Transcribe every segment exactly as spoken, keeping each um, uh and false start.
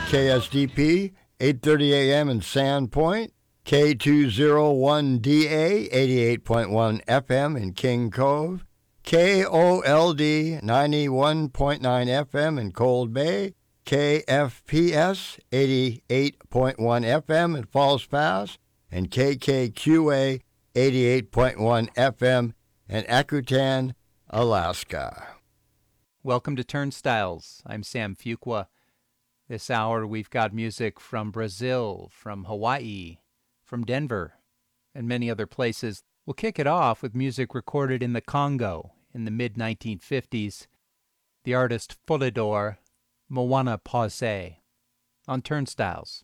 K S D P, eight thirty a.m. in Sandpoint, K two oh one D A, eighty-eight point one F M in King Cove, K O L D, ninety-one point nine F M in Cold Bay, K F P S, eighty-eight point one F M in Falls Pass, and K K Q A, eighty-eight point one F M in Akutan, Alaska. Welcome to Turnstiles. I'm Sam Fuqua. This hour we've got music from Brazil, from Hawaii, from Denver, and many other places. We'll kick it off with music recorded in the Congo in the mid nineteen fifties. The artist Folador, Moana Pause, on Turnstiles.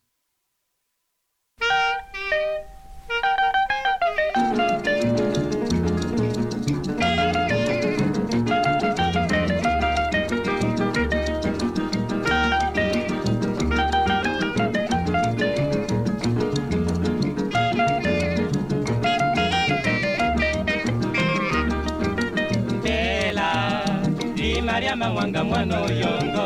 Mawanga mwana yongo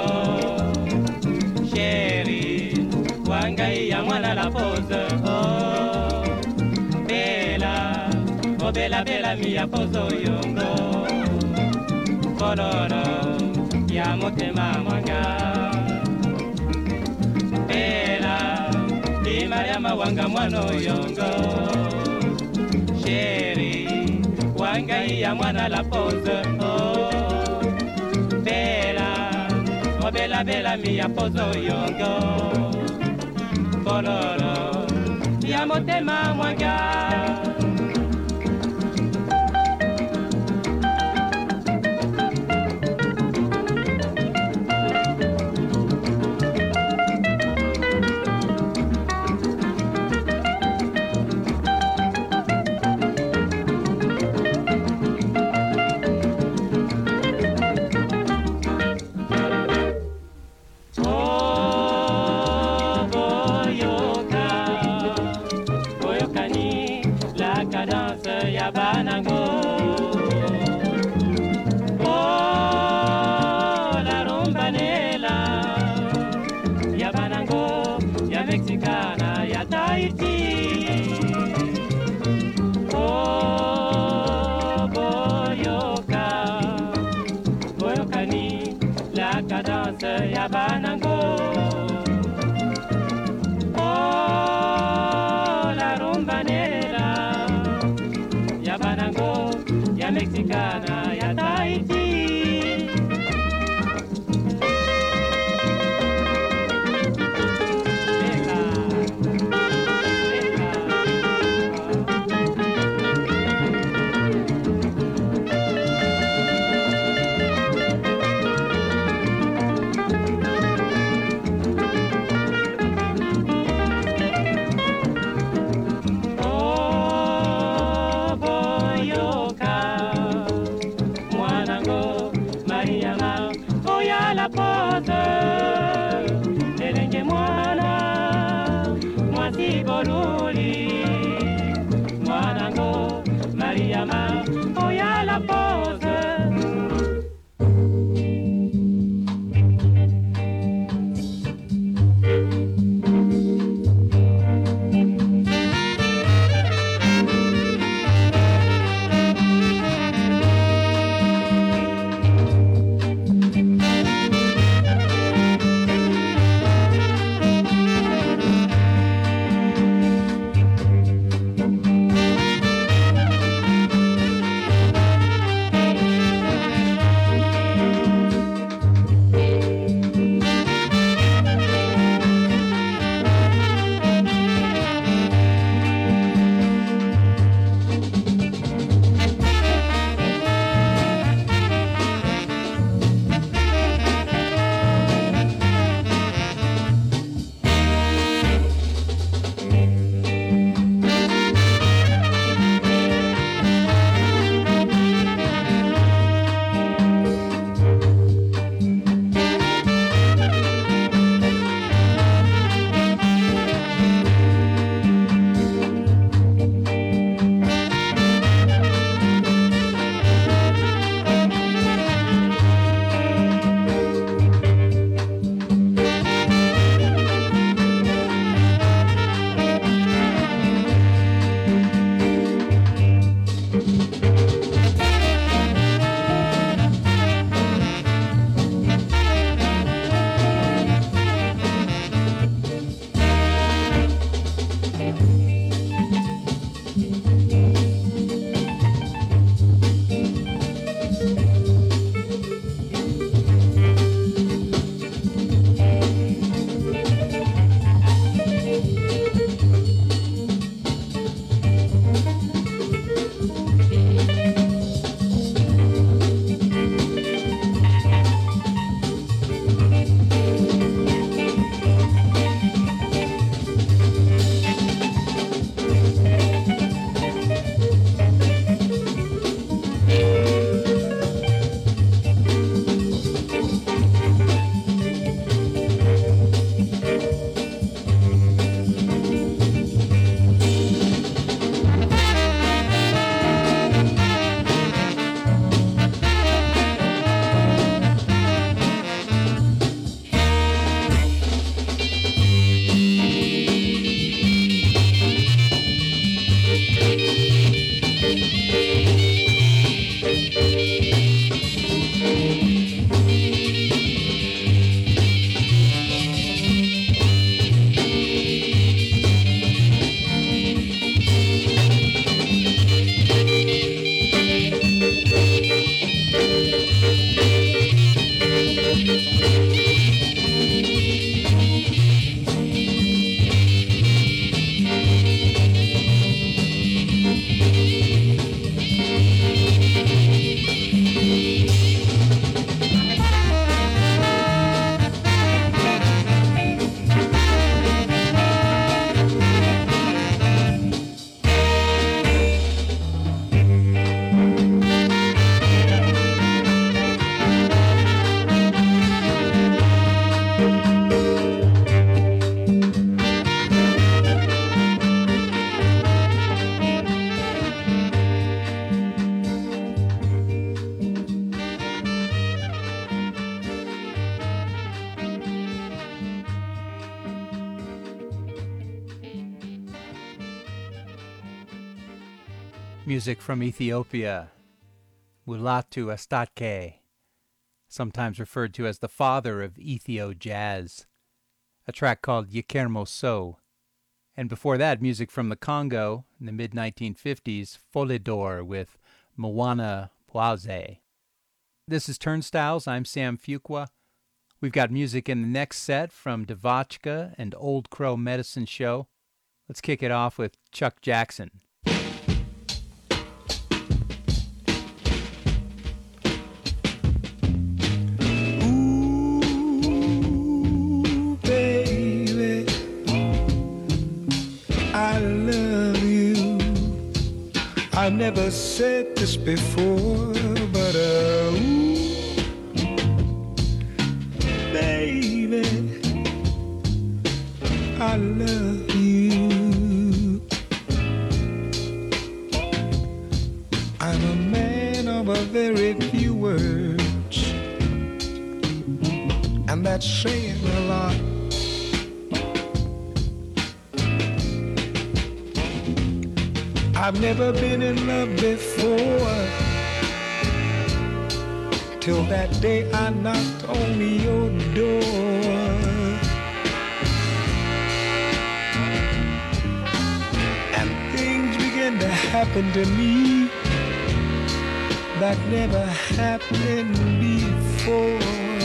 Sheri wanga ya mwana la pose oh Bela oh bela bela mi ya pose yongo Koloro ya motema mwanga Bela di Maria mawanga mwana yongo Sheri wanga ya mwana la pose oh Bella, oh bella bella mia pozo yongo Bololo, ya motema mwanga Music from Ethiopia, Mulatu Astatke, sometimes referred to as the father of Ethio jazz, a track called Yekermo So. And before that, music from the Congo in the mid nineteen fifties, Foledor with Mwana Pwaze. This is Turnstiles. I'm Sam Fuqua. We've got music in the next set from Devotchka and Old Crow Medicine Show. Let's kick it off with Chuck Jackson. I never said this before, but uh, ooh, baby, I love you. I'm a man of a very few words, and that's saying a lot. I've never been in love before, till that day I knocked on your door. And things began to happen to me that never happened before.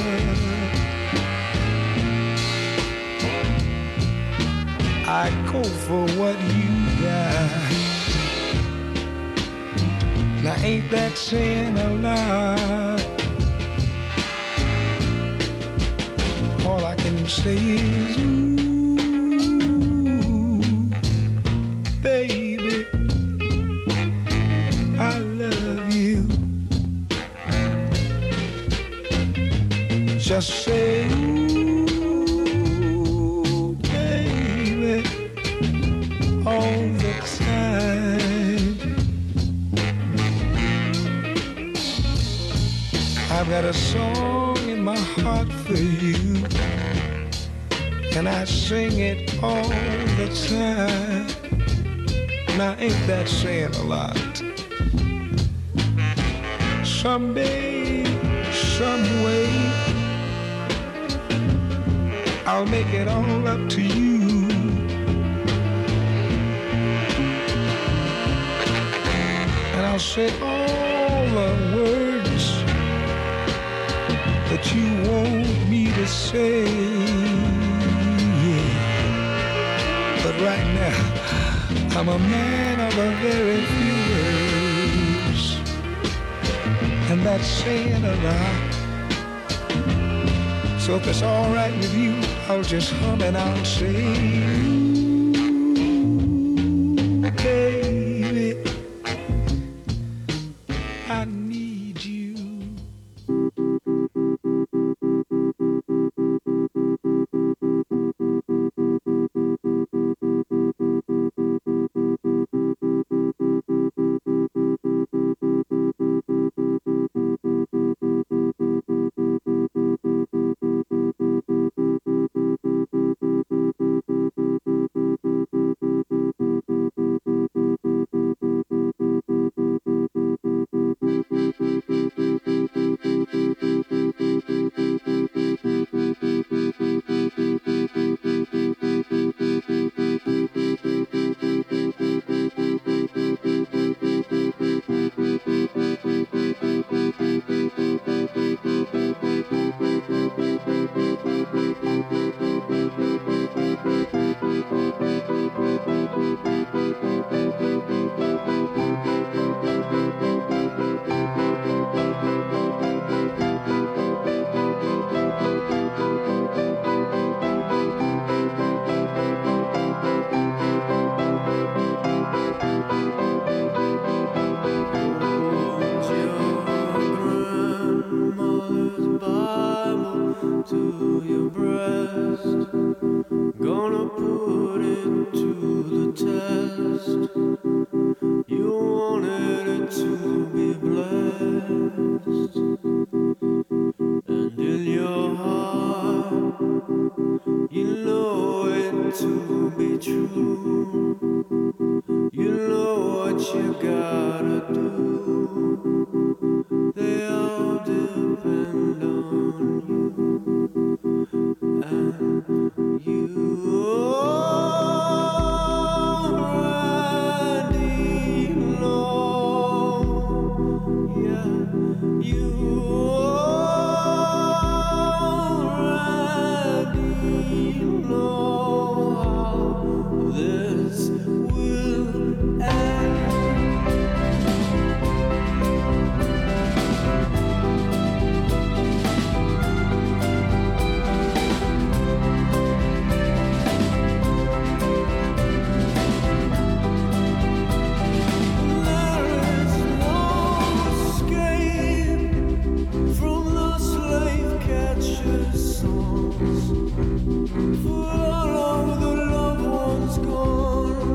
I go for what you got. Now ain't that saying a lot? All I can say is, ooh, baby, I love you. Just say, ooh, baby, all the time. I've got a song in my heart for you, and I sing it all the time. Now ain't that saying a lot? Someday, some way, I'll make it all up to you. And I'll say all the words that you want me to say, yeah. But right now, I'm a man of a very few words, and that's saying a lot. So if it's all right with you, I'll just hum and I'll say, baby, I need you. You know what you gotta do. They all depend on you. And you already know. Yeah, you already know how this will end. There is no escape from the slave catcher's songs. For all of the loved ones gone,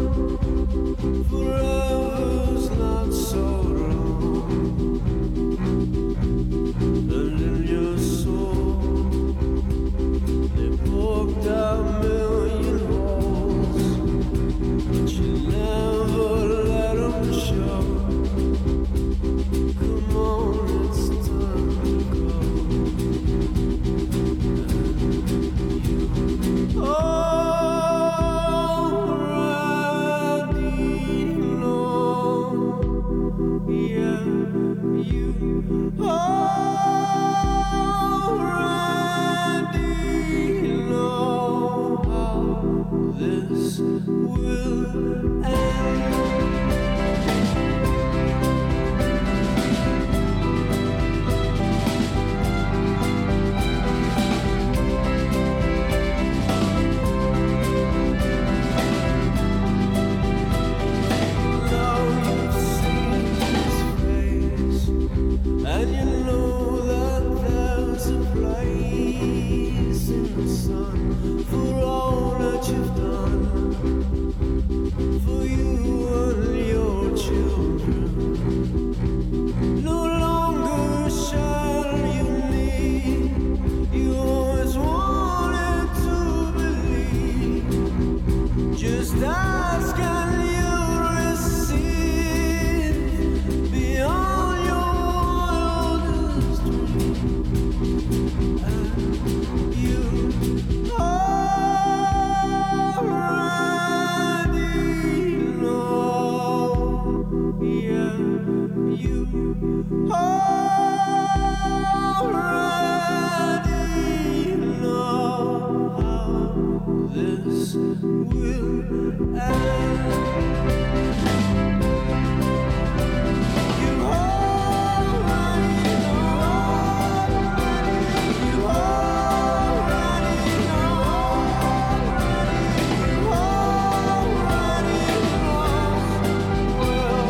forever's not so long. And in your soul, they poked out million holes, but you never let them show. Come on, it's time to go. Already know, yeah, you already know how this will end. Now you've seen his face, and you know that there's a place in the sun for all that you've done, for you and your children. No longer shall you need, you always wanted to believe. Just ask and you'll receive beyond your wildest dream. And you already know, yeah, you already know how this will end. You already know. You already know. You already know. Well,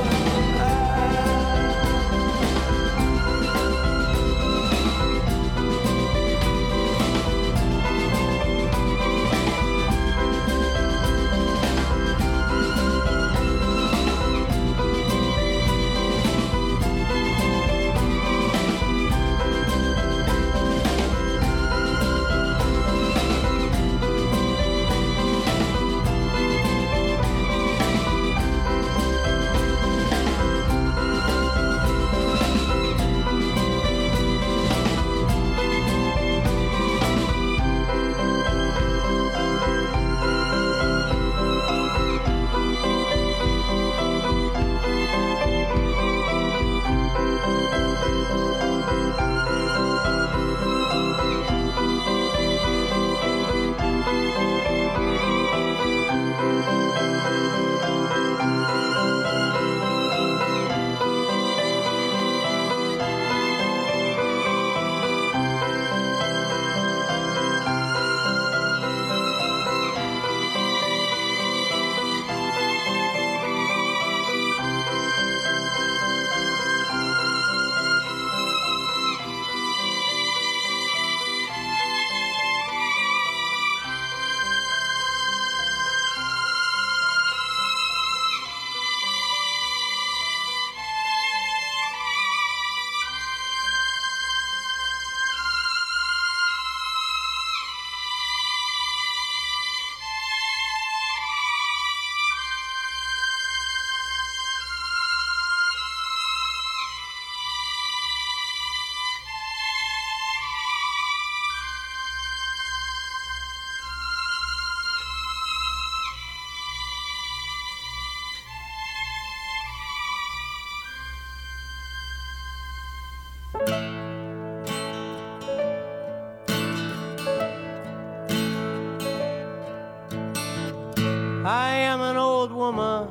I am an old woman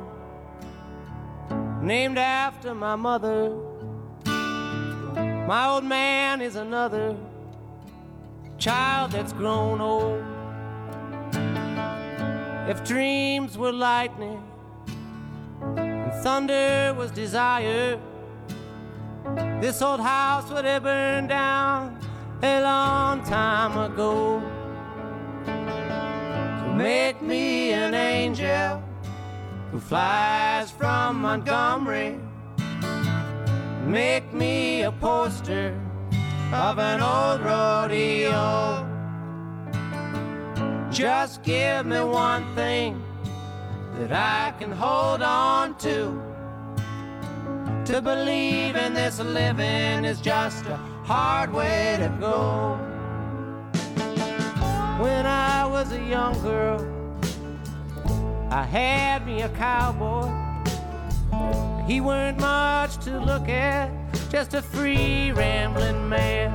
named after my mother. My old man is another child that's grown old. If dreams were lightning and thunder was desire, this old house would have burned down a long time ago. So make me an angel who flies from Montgomery. Make me a poster of an old rodeo. Just give me one thing that I can hold on to. To believe in this living is just a hard way to go. When I was a young girl, I had me a cowboy. He weren't much to look at, just a free rambling man.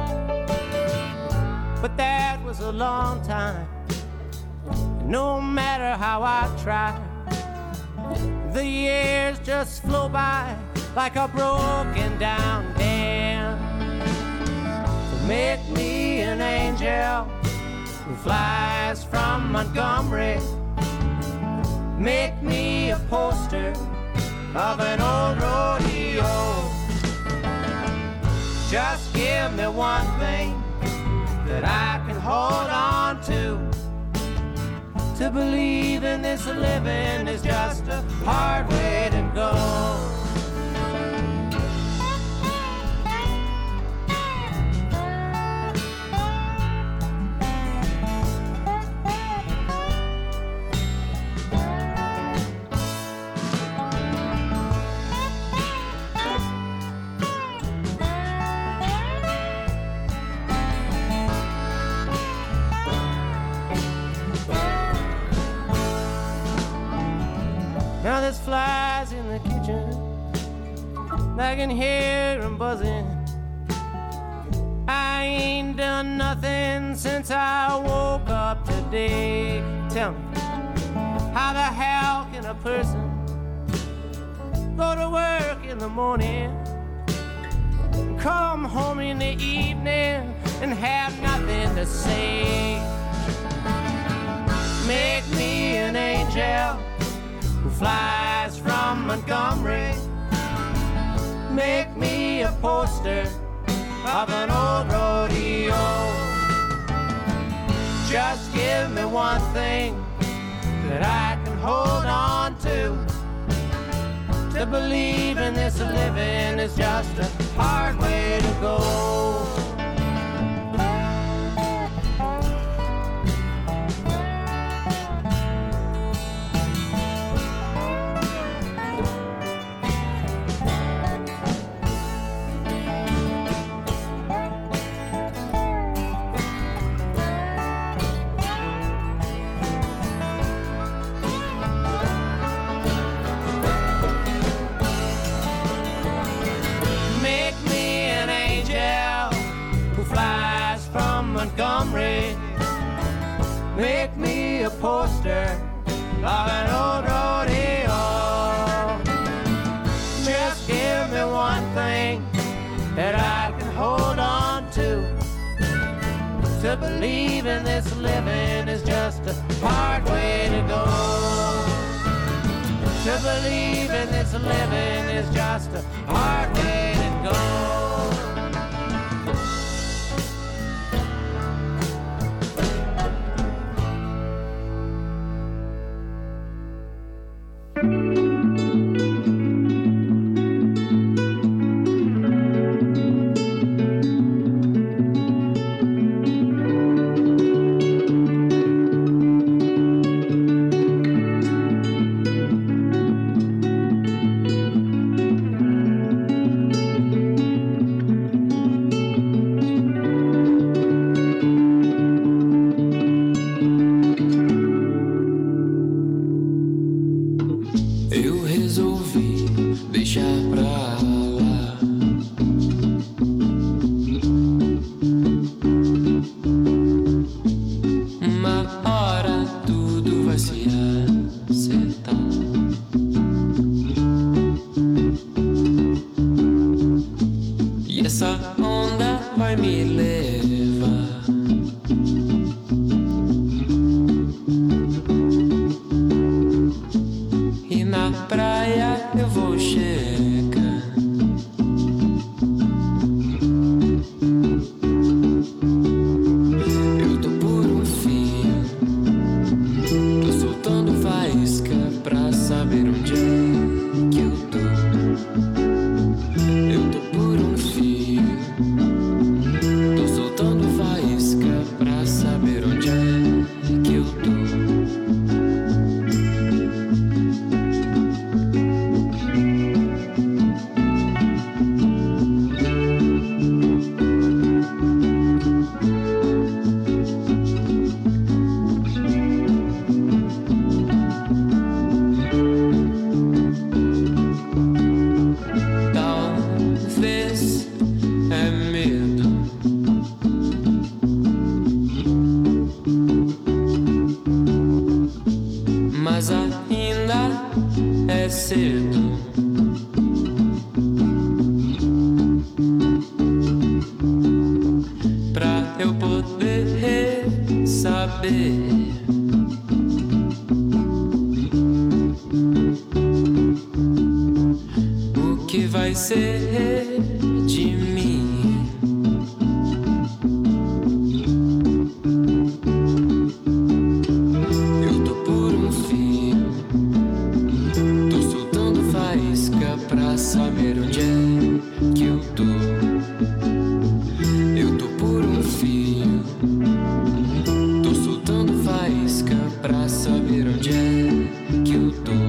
But that was a long time. No matter how I tried, the years just flow by like a broken down dam. So make me an angel who flies from Montgomery. Make me a poster of an old rodeo. Just give me one thing that I can hold on to. To believe in this living is just a hard way to go. Now there's flies in the kitchen, I can hear them buzzing. I ain't done nothing since I woke up today. Tell me, how the hell can a person go to work in the morning, come home in the evening, and have nothing to say? Make me an angel who flies from Montgomery. Make me a poster of an old rodeo. Just give me one thing that I can hold on to. To believe in this living is just a hard way to go. Montgomery, make me a poster of an old rodeo. Just give me one thing that I can hold on to. To believe in this living is just a hard way to go. To believe in this living is just a hard way to go. cedo. Pra eu poder saber o que vai ser de mim. Eu tô por um fio, tô soltando faísca pra saber onde é que eu tô. Eu tô por um fio, tô soltando faísca pra saber onde é que eu tô.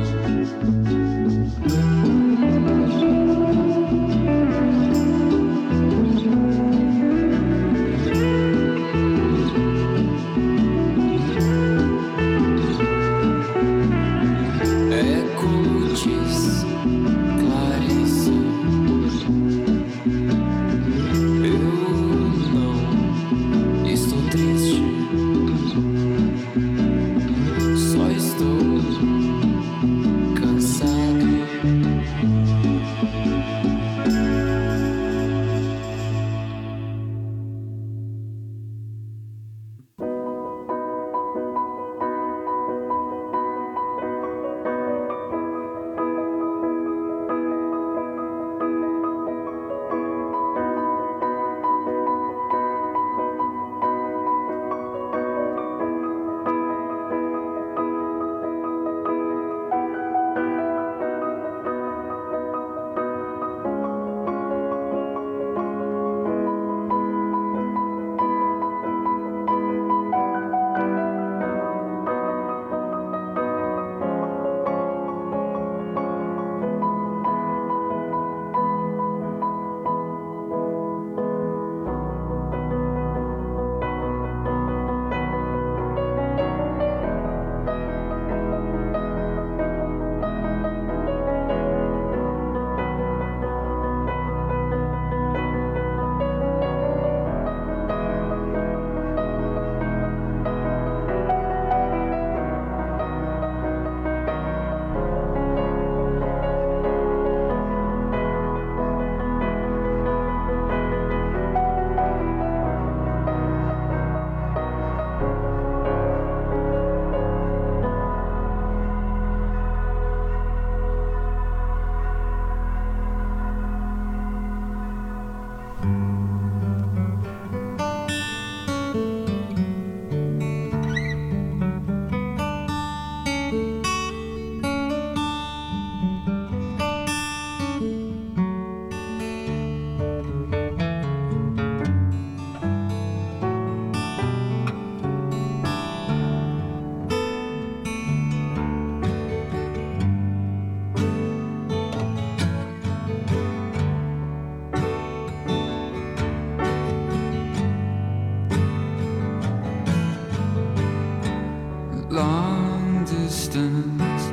Long distance,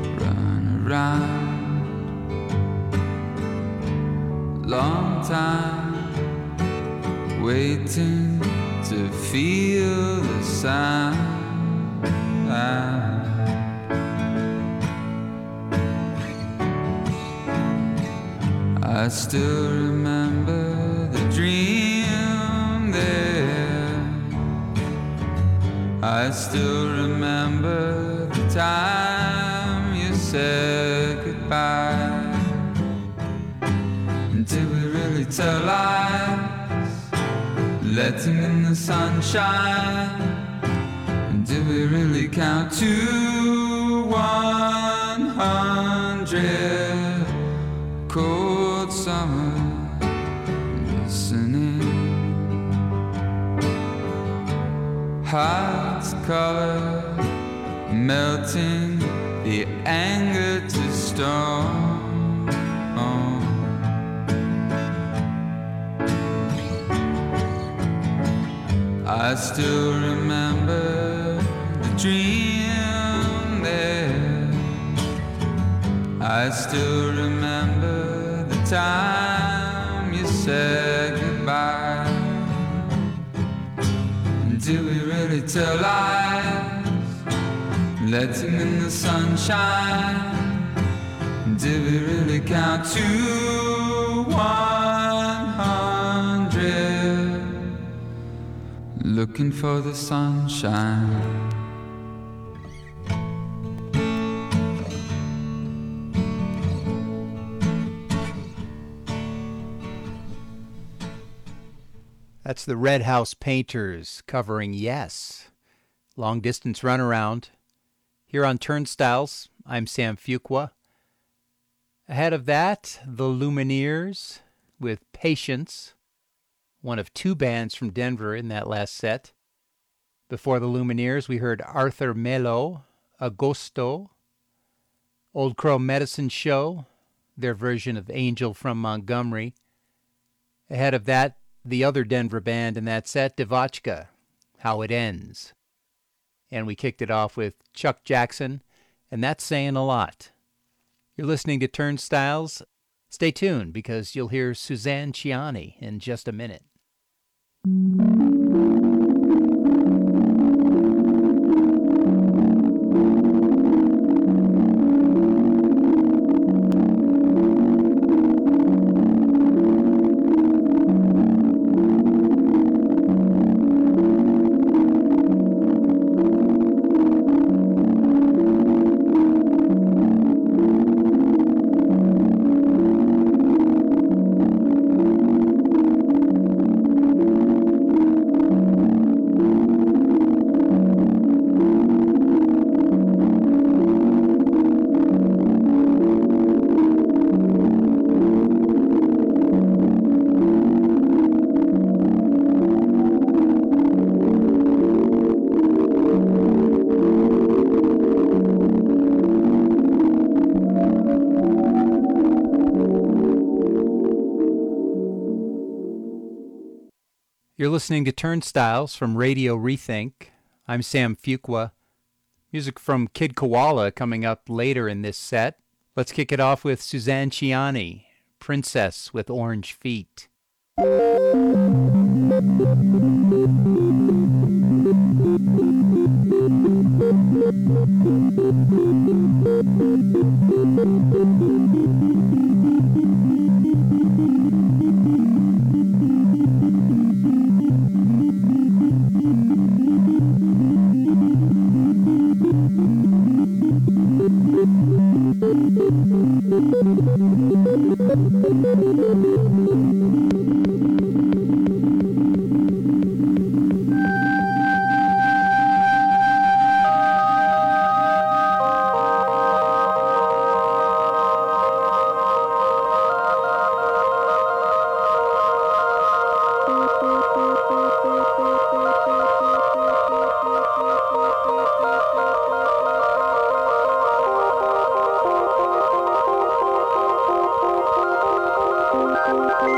run around. Long time, waiting to feel the sound. I still remember the dream there. I still remember the time you said goodbye. Did we really tell lies, letting in the sunshine? Did we really count to one hundred? Cold summer, listening. Heart's color, melting the anger to stone. I still remember the dream there. I still remember the time you said goodbye. Did we really tell lies, letting in the sunshine? Did we really count to one hundred? Looking for the sunshine. That's the Red House Painters covering Yes, Long Distance Runaround. Here on Turnstiles, I'm Sam Fuqua. Ahead of that, the Lumineers with Patience, one of two bands from Denver in that last set. Before the Lumineers, we heard Arthur Melo, Agosto, Old Crow Medicine Show, their version of Angel from Montgomery. Ahead of that, the other Denver band in that set, Devotchka, How It Ends. And we kicked it off with Chuck Jackson, and that's saying a lot. You're listening to Turnstiles. Stay tuned, because you'll hear Suzanne Ciani in just a minute. You're listening to Turnstiles from Radio Rethink. I'm Sam Fuqua. Music from Kid Koala coming up later in this set. Let's kick it off with Suzanne Ciani, Princess with Orange Feet. Thank you.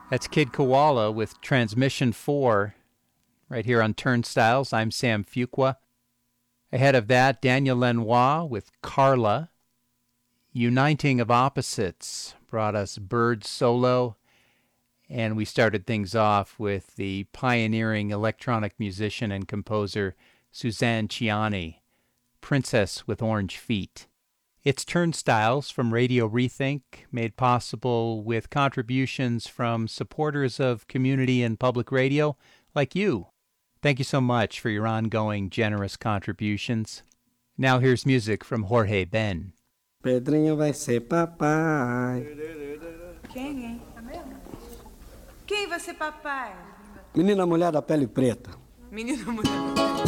That's Kid Koala with Transmission four, right here on Turnstiles. I'm Sam Fuqua. Ahead of that, Daniel Lanois with Carla. Uniting of Opposites brought us Bird Solo, and we started things off with the pioneering electronic musician and composer Suzanne Ciani, Princess with Orange Feet. It's Turnstiles from Radio Rethink, made possible with contributions from supporters of community and public radio like you. Thank you so much for your ongoing generous contributions. Now here's music from Jorge Ben. Pedrinho vai ser papai. Quem, hein? É mesmo? Quem vai ser papai? Menina mulher da pele preta. Menina mulher.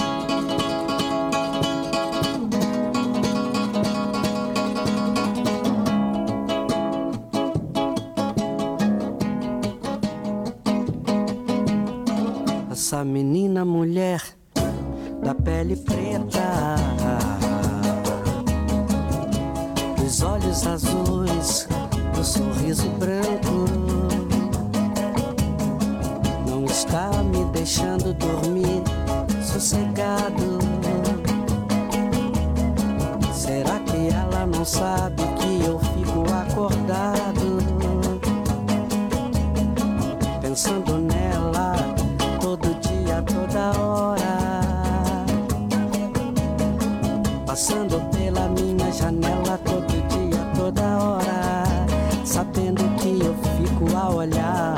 Essa menina mulher da pele preta, dos olhos azuis, do sorriso branco, não está me deixando dormir sossegado. Será que ela não sabe que eu fico acordado, pensando nela todo dia, toda hora, passando pela minha janela todo dia, toda hora, sabendo que eu fico a olhar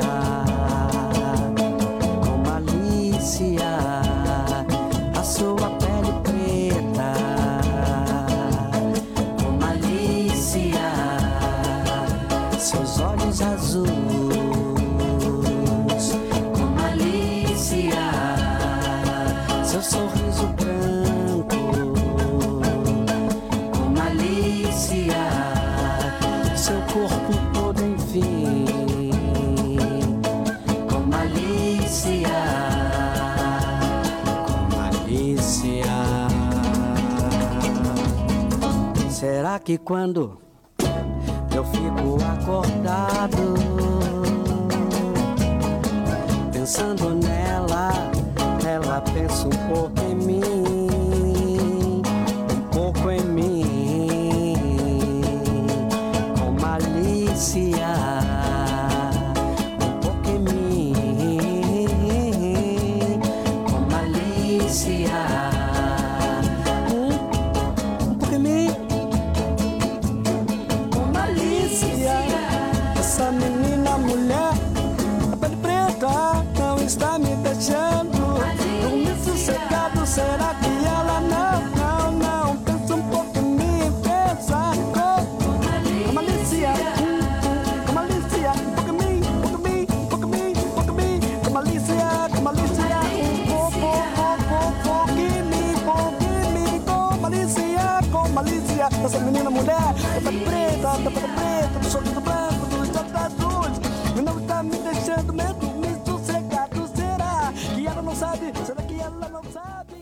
com malícia a sua pele preta, com malícia seus olhos azuis, com malícia seu sorriso branco, com malícia seu corpo todo, enfim, com malícia, com malícia. Será que quando eu fico acordado pensando nela, ela pensa um pouco em mim, um pouco em mim, com malícia, um pouco em mim, com malícia, um, um pouco em mim, com malícia. Essa menina mulher, a pele preta, não está me deixando dormir sossegado. Será que ela não, não, não pensa um pouco em mim, pensa com, com malícia, com malícia, um pouco em mim, um pouco em mim, um pouco em mim, um pouco em mim, com malícia, com malícia, um pouco, pouco, pouco em mim, pouco em mim, com malícia, com malícia. Essa menina mulher, da pele preta, da pele preta, do sorriso branco, dos olhos azuis, não está me deixando medo, me sossegado. Será que ela não sabe? Será que ela não sabe?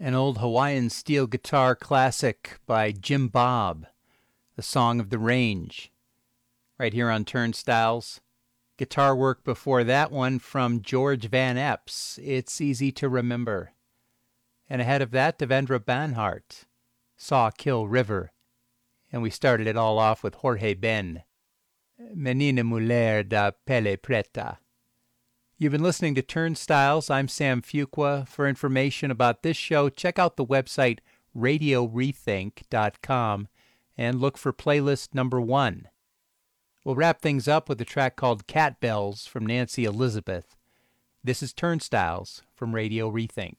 An old Hawaiian steel guitar classic by Jim Bob, The Song of the Range, right here on Turnstiles. Guitar work before that one from George Van Epps, It's Easy to Remember. And ahead of that, Devendra Banhart, Sawkill River. And we started it all off with Jorge Ben, Menina Mulher da Pele Preta. You've been listening to Turnstiles. I'm Sam Fuqua. For information about this show, check out the website radio rethink dot com and look for playlist number one. We'll wrap things up with a track called Cat Bells from Nancy Elizabeth. This is Turnstiles from Radio Rethink.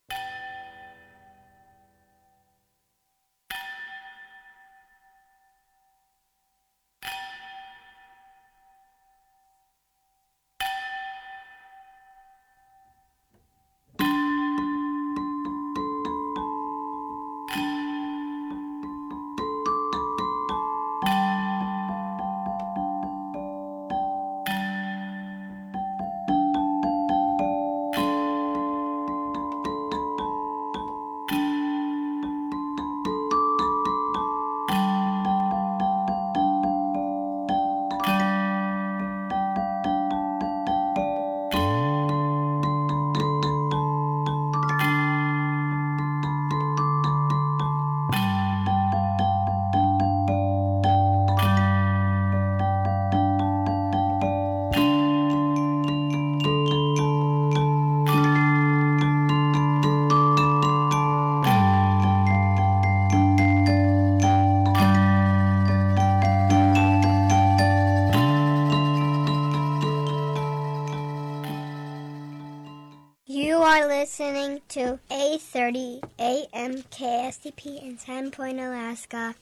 Listening to eight thirty A M K S D P in Sandpoint, Alaska.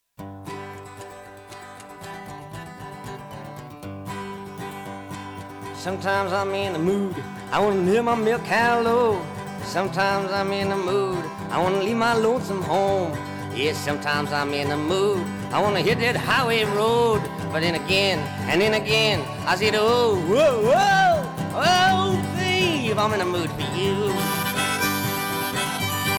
Sometimes I'm in the mood, I want to live my milk cow low. Sometimes I'm in the mood, I want to leave my lonesome home. Yes, sometimes I'm in the mood, I want to hit that highway road. But then again, and then again, I said, oh, whoa, whoa, oh, babe, I'm in the mood for you.